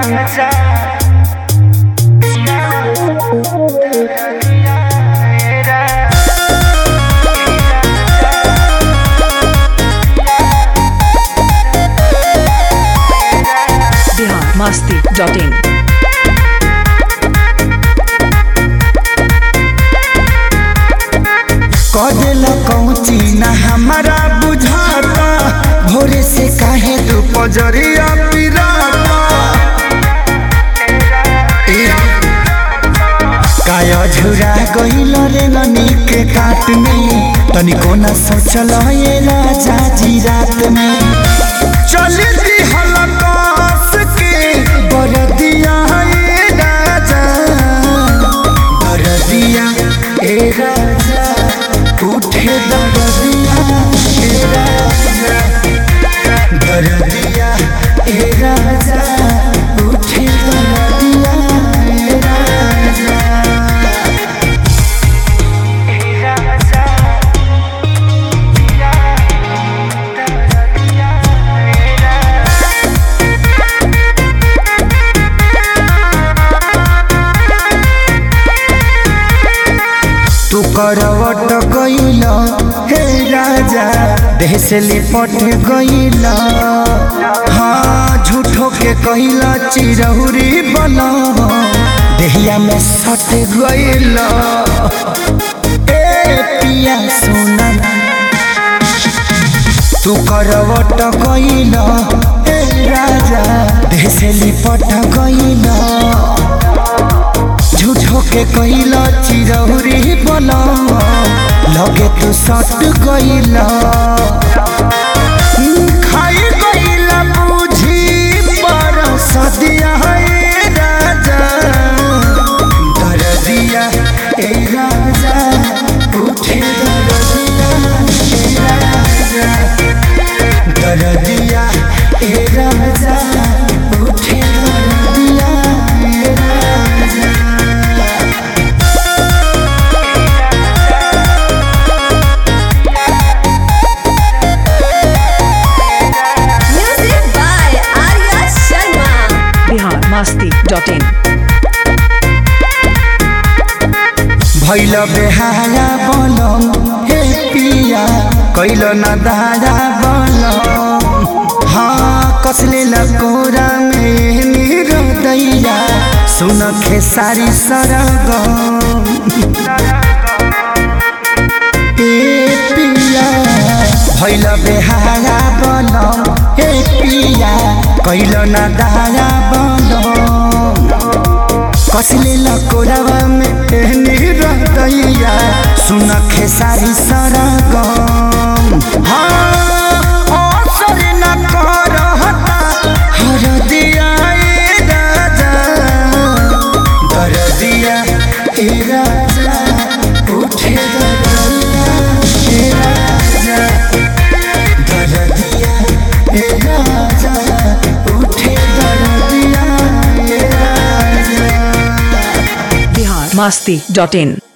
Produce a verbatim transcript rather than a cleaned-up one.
masti dot in कदेला कौची ना हमारा बुझाता भोरे से काहे तू पजरिया पिराता काया झुरा गइल रे ननी के काट में तनिको ना सोचल ये राजा जी रात में चली दी हलकास के बरदिया ए राजा बरदिया ए राजा उठे दरदिया ए राजा दरदिया ए राजा उठे दरदिया ए राजा तू करवट गइल हे राजा देह से लिपट गइल हाँ झूठो के कइल चिरहुरी बना देहिया में सट गइल ए पिया सोना तू करवट गइल हे राजा देह से लिपट गइल झूठो के कइल चिरहुरी बना लगे तू सट गइल खाई गइल बुझी पर सदिया ए राजा दरदिया ए राजा उठे दरदिया ए राजा दरदिया ए राजा उठे दरदिया ए राजा masti dot in भैल बेहारा बनम हे पिया कैल न दारा बनम हाँ कसले लकोरा में निरदैया सुन खेसारी सरगम ए पिया भैल बेहारा बनम हे पिया कैल न दारा बनम कसले लकोरावा में निरदैया सुन खेसारी सरगम हाँ असर न करहता हरदिया ए राजा दरदिया ए राजा उठे दरदिया ए राजा दरदिया ए राजा उठे दरदिया ए राजा masti dot in